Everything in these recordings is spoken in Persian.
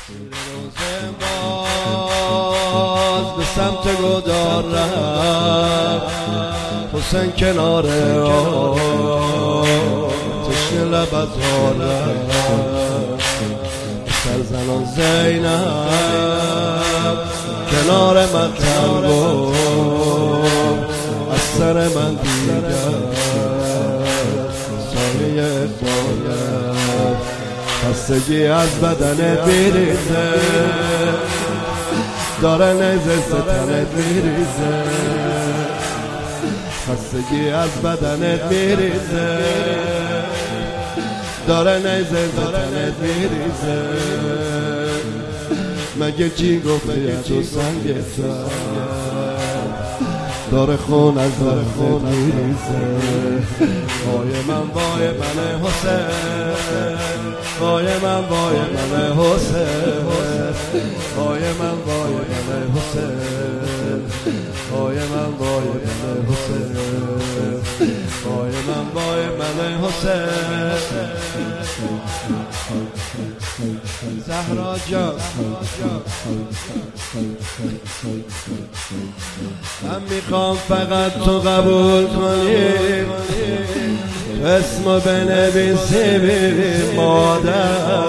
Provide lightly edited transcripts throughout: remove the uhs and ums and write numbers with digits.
باز به سمت گودار رفت حسین کنار تشنه لب از حال رفت سر زنان زینب کنار من تنگو از سر من دیگر سایه باید خستگی از بدنت میریزه داره نیزه ستنت میریزه خستگی از بدنت میریزه داره نیزه ستنت میریزه مگه چی گفته تو سنگت داره خون از خون میریزه وای من وای من حسین وای من وای من حسین وای من وای من حسین وای من وای من حسین وای من وای من حسین زهرا جان من میخوام فقط تو قبول کنی اسمو بنویسی ببین مادر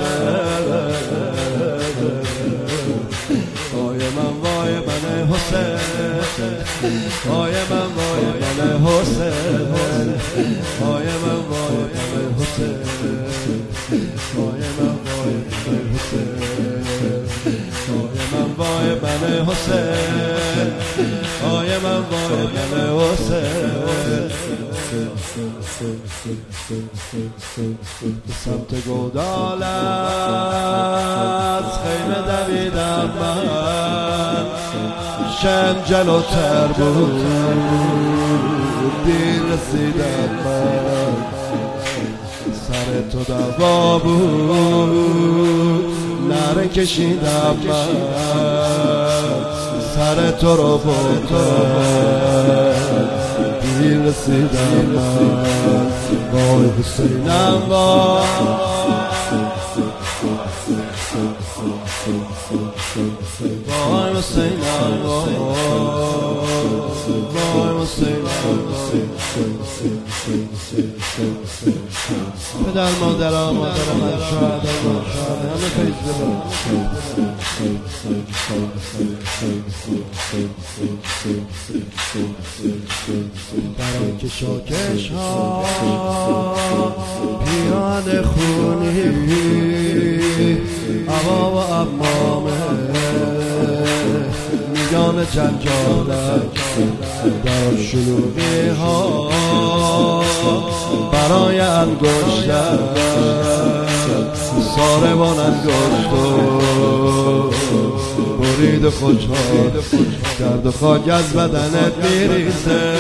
وای من وای من حسین وای من وای من حسین وای من وای من حسین وای من وای من حسین وای من وای من حسین وای من وای من حسین به سمت گودال از خیمه دویدم من شم جلوتر بود دیر رسیدم من سر تو دوا بود نره کشیدم من سر تو رو بردم دیر رسیدم من وای حسینم وای وای حسینم وای حسینم پدر مادرم من شاهد همه پیش ببرم در آن کشاکش ها پیاده خونی عبا و عمامه میان جنجالک در شلوغی ها برای انگشتر ساربان انگشتو برید و خوشحال درد و خاک از بدنت میریزه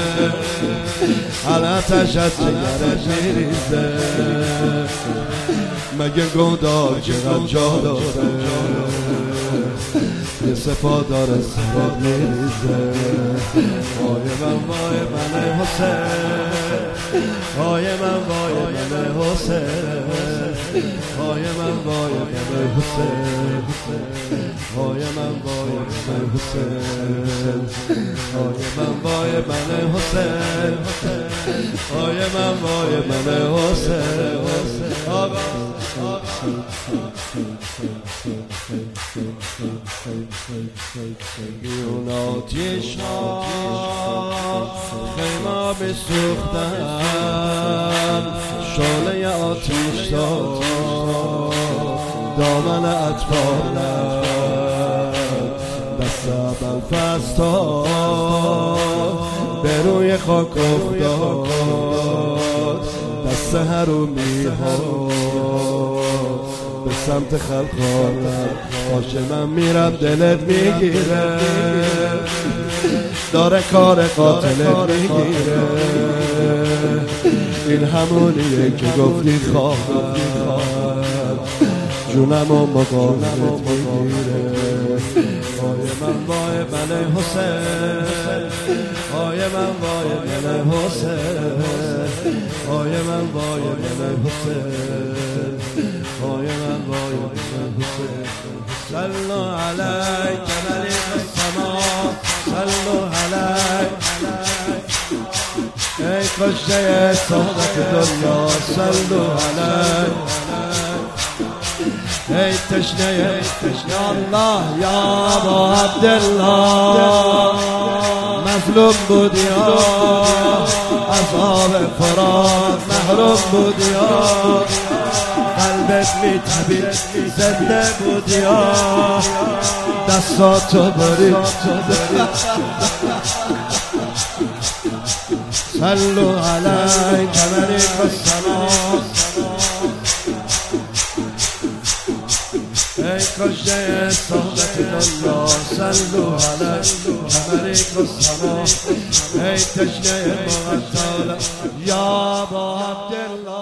حالتش از جگرت میریزه مگه گودال چقدر جا داره یه سپادار سرت میریزه وای من وای من حسین وای من وای من حسین وای من وای من حسین وای من وای من حسین وای من وای من حسین وای من وای من حسین بیرون آتیش ها خیمه بسوختن شعله آتیش تا دامن اطفالم دست ابوالفضل تا به روی خاک افتاد دست حرومی ها به سمت خلقانم باشه من میرم دلت میگیره داره کار قاتلت میگیره این همونیه که گفتی خواهد جونم و مقامت میگیره وای من وای من حسین وای من وای من حسین وای من وای من حسین وای من وای من حسین صلوا علیک ملک السما صلوا علیک ای کشته صحبت دنیا صلوا علیک ای تشنه یا الله یا ابا عبدالله مظلوم بودی عذاب فرات محروم بودی قلبت میتبید زنده بودی دستاتو برید صلوا علیک ملک السما ای کشته صحبت الله صلوا علیک ملک السما ای تشنه مغتال یا ابا عبدالله